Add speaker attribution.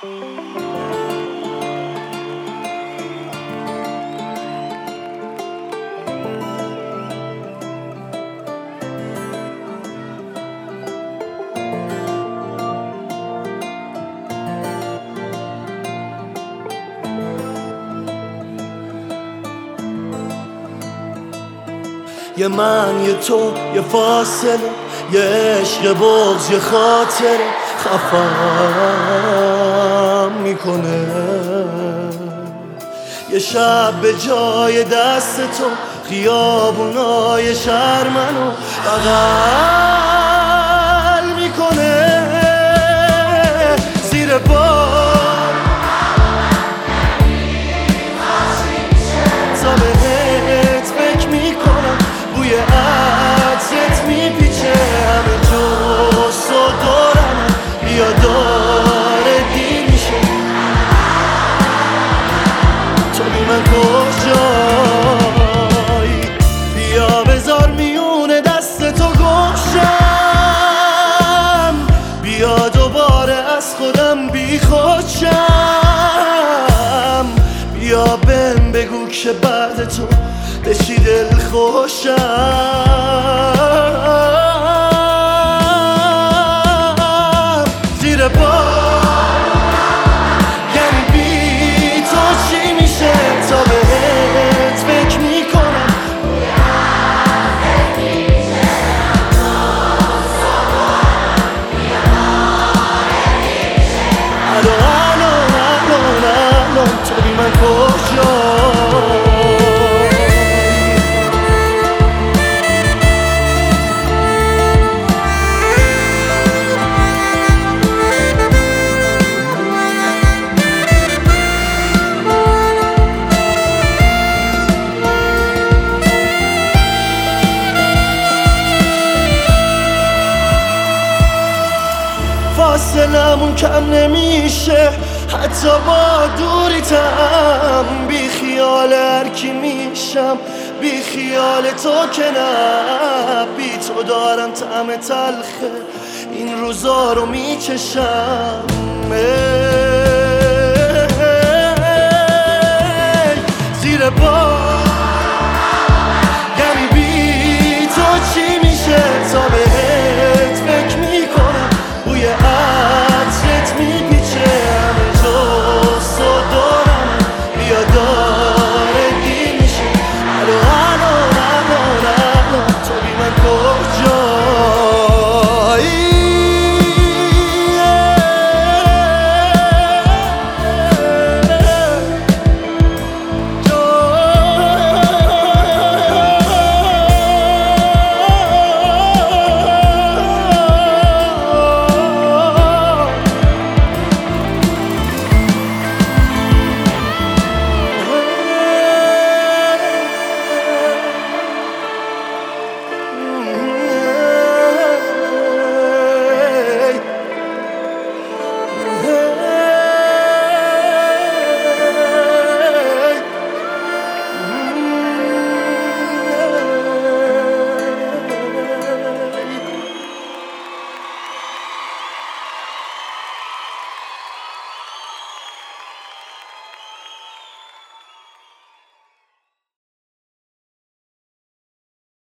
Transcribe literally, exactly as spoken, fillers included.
Speaker 1: یه من یه تو یه فاصله، یه عشق بغض یه خاطره خفم میکنه. یه شب به جای دست تو خیابونای شهر منو بغل میکنه. زیر بار تا بهت فکر میکنم، بوی عطرت میپیچه همه جست و دورم، بیا داره دیر میشه. تو بی من کجایی؟ بیا بذار میونه دست تو گمشم، بیا دوباره از خودم بی خودشم. بیا بهم بگو که بعد تو بشی دل خوشم. زیر بار یعنی بی تو چی میشه؟ تا بهت فکر میکنم الو الو الو الو تو بی من کجایی؟ فاصلمون کم نمیشه حتی با دوریتم، بی خیال هر کی میشم، بی خیال تو که نه. بی تو دارم طعم تلخه این روزا رو میچشم.